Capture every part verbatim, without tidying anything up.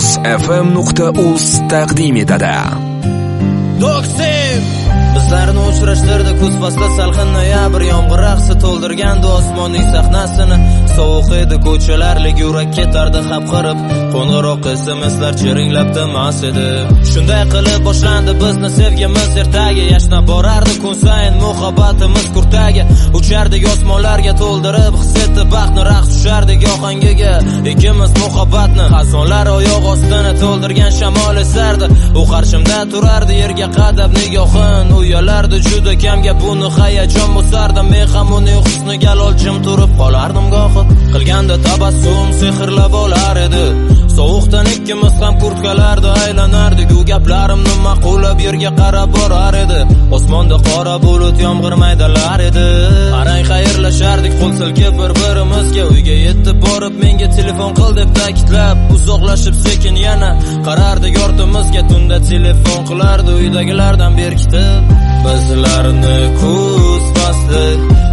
muz f m nuqta uz taqdim etadi. Doksim bizlarni uchrashtirdi kuz fasli salqin noyabr yomg'ir raqsi to'ldirgandi osmonning sahnasini. Sovuq edi ko'chalarlik yurak ketardi xapqirib, qo'ng'iroq S M Slar chiringlab tinmas edi. Shunday qilib boshlandi bizni sevgimiz ertaga, yashnab borardi kun sayin muhabbatimiz kurtaga. Uchardik osmonlarga to'ldirib his etib baxtni, raqs tushardik ohangiga ikkimiz muhabbatni. Xazonlar oyoq ostini to'ldirgan shamol esardi, u qarshimda turardi yerga qadab nigohin. Uyalardi juda kamga buni hayajon bosardim, men ham uning husniga loljim turib qolardim gohi. Qilganda tabassum sehrlab olar edi, sovuqdan ikkimiz ham kurtkalarda aylanardik. U gaplarimni ma'qullab yerga qarab borar edi, osmonda qora bulut yomg'ir maydalar edi. Arang xayrlashardik qo'l silkib bir-birimizga, uyga yetib borib menga telefon qil deb ta'kidlab, uzoqlashib sekin yana qarardik ortimizga. Tunda telefon qilardi uydagilardan berkitib, bizlarni kuz fasli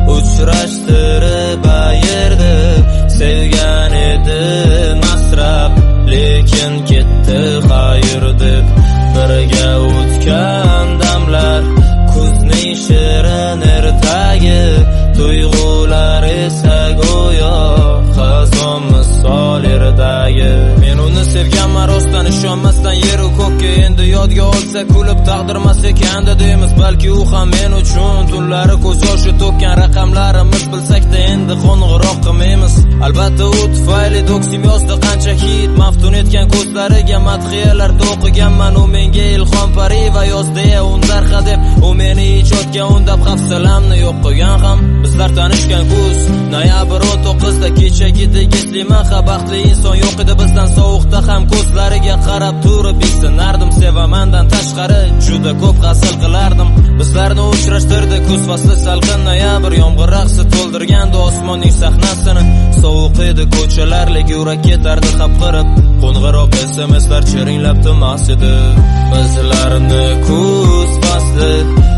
uchrashtirib ayirdi. Sevgan edi masrab, lekin ketdi xayr deb. Birga o'tgan damlar kuzning shirin ertagi, tuyg'ular esa go'yo xazon misol erdagi. Men uni sevganman rostdan, ishonmasdan yer u ko'kka. Endi yodga olsa kulib taqdirmas ekandi deymiz, balki u ham men uchun tunlari ko'z yoshi to'kkan. Raqamlarimiz bilsak-da endi qo'ng'iroq qilmaymiz. Albatta u tufayli Doksim yozdi qancha hit, maftun etgan ko'zlariga madhiyalar to'qiganman. U menga ilhom pari va yozdi undarqa deb, u meni ijodga undab hafsalamni yo'q qo'ygan ham. Bizlar tanishgan kuz noyabr o'n to'qqizda kechagidek eslayman, ha baxtli inson yo'q edi bizdan. Sovuqda ham ko'zlariga qarab turib isinardim, sevamandan tashqari juda ko'p hasil qilardim. Bizlarni uchrashtirdi kuz fasli salqin noyabr yomg'ir raqsi to'ldirgandi osmonning sahnasini. Sovuq edi ko'chalarlik yurak ketardi xapqirib, qo'ng'iroq S M Slar chiringlab tinmas edi. Bizlarni kuz fasli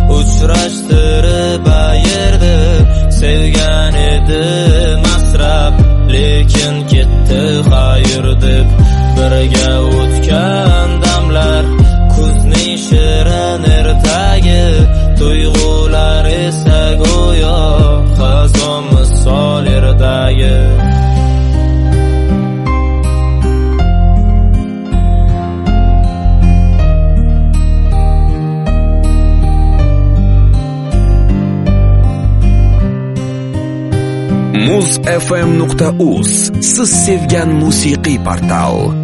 uchrashtirib ayirdi. Sevgan edi masrab, lekin ketdi xayr deb. Birga o'tgan damlar kuzning shirin ertagi, tuyg'ular esa go'yo xazon misol erdagi. muz f m nuqta uz siz sevgan musiqiy portal.